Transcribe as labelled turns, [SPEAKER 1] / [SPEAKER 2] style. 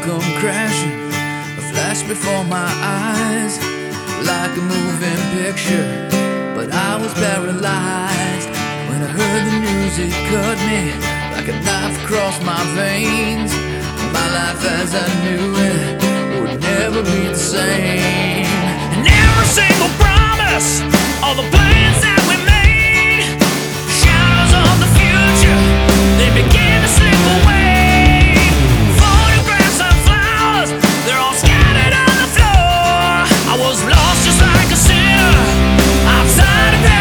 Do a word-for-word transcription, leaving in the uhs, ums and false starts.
[SPEAKER 1] come crashing, a flash before my eyes, like a moving picture, but I was paralyzed. When I heard the news, it cut me like a knife across my veins. My life as I knew it would never be the same.
[SPEAKER 2] And every single promise, all the plans that we made, shadows of the future, they began to slip away. Photographs of flowers, they're all scattered on the floor. I was lost just like a sinner outside of